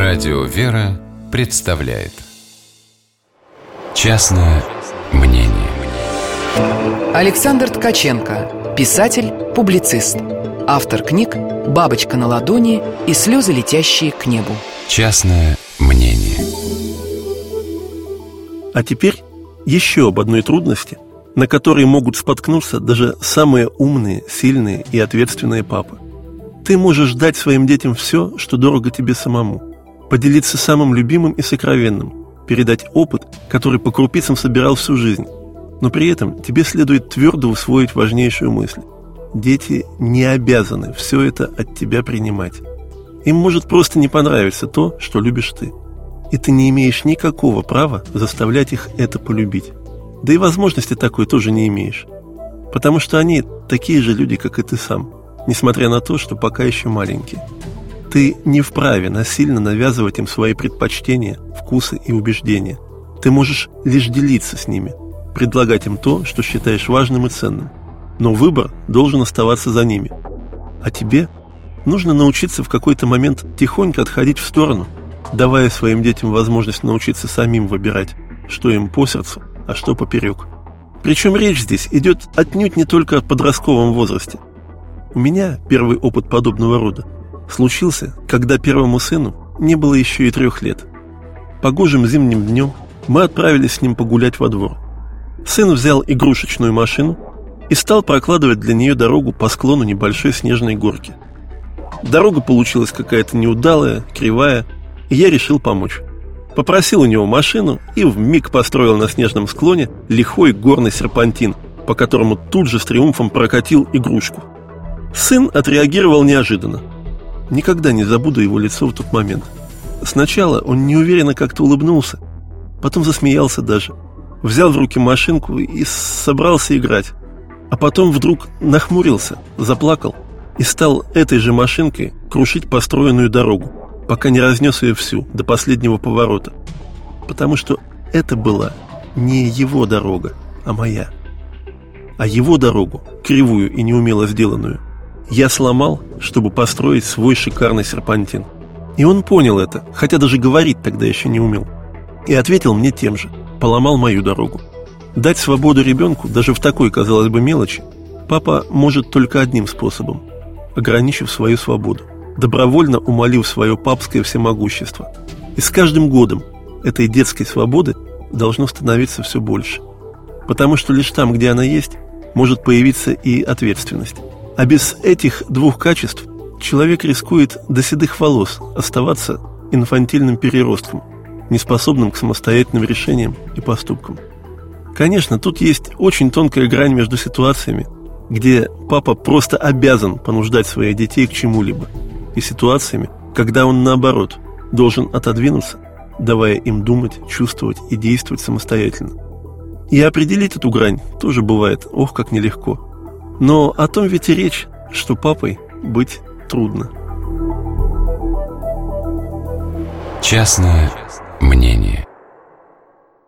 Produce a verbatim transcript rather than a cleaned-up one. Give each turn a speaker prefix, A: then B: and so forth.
A: Радио «Вера» представляет «Частное мнение».
B: Александр Ткаченко, писатель, публицист. Автор книг «Бабочка на ладони» и «Слезы, летящие к небу».
A: Частное мнение.
C: А теперь еще об одной трудности, на которой могут споткнуться даже самые умные, сильные и ответственные папы. Ты можешь дать своим детям все, что дорого тебе самому, поделиться самым любимым и сокровенным, передать опыт, который по крупицам собирал всю жизнь. Но при этом тебе следует твердо усвоить важнейшую мысль. Дети не обязаны все это от тебя принимать. Им может просто не понравиться то, что любишь ты. И ты не имеешь никакого права заставлять их это полюбить. Да и возможности такой тоже не имеешь. Потому что они такие же люди, как и ты сам, несмотря на то, что пока еще маленькие. Ты не вправе насильно навязывать им свои предпочтения, вкусы и убеждения. Ты можешь лишь делиться с ними, предлагать им то, что считаешь важным и ценным. Но выбор должен оставаться за ними. А тебе нужно научиться в какой-то момент тихонько отходить в сторону, давая своим детям возможность научиться самим выбирать, что им по сердцу, а что поперек. Причем речь здесь идет отнюдь не только о подростковом возрасте. У меня первый опыт подобного рода случился, когда первому сыну не было еще и трех лет. Погожим зимним днем мы отправились с ним погулять во двор. Сын взял игрушечную машину и стал прокладывать для нее дорогу по склону небольшой снежной горки. Дорога получилась какая-то неудалая, кривая, и я решил помочь. Попросил у него машину и вмиг построил на снежном склоне лихой горный серпантин, по которому тут же с триумфом прокатил игрушку. Сын отреагировал неожиданно. Никогда не забуду его лицо в тот момент. Сначала он неуверенно как-то улыбнулся, потом засмеялся даже, взял в руки машинку и собрался играть. А потом вдруг нахмурился, заплакал и стал этой же машинкой крушить построенную дорогу, пока не разнес ее всю, до последнего поворота. Потому что это была не его дорога, а моя. А его дорогу, кривую и неумело сделанную, я сломал, чтобы построить свой шикарный серпантин. И он понял это, хотя даже говорить тогда еще не умел. И ответил мне тем же: поломал мою дорогу. Дать свободу ребенку, даже в такой, казалось бы, мелочи, папа может только одним способом: ограничив свою свободу, добровольно умалив свое папское всемогущество. И с каждым годом этой детской свободы должно становиться все больше. Потому что лишь там, где она есть, может появиться и ответственность. А без этих двух качеств человек рискует до седых волос оставаться инфантильным переростком, неспособным к самостоятельным решениям и поступкам. Конечно, тут есть очень тонкая грань между ситуациями, где папа просто обязан понуждать своих детей к чему-либо, и ситуациями, когда он, наоборот, должен отодвинуться, давая им думать, чувствовать и действовать самостоятельно. И определить эту грань тоже бывает, ох, как нелегко. Но о том ведь и речь, что папой быть трудно.
A: Частное мнение.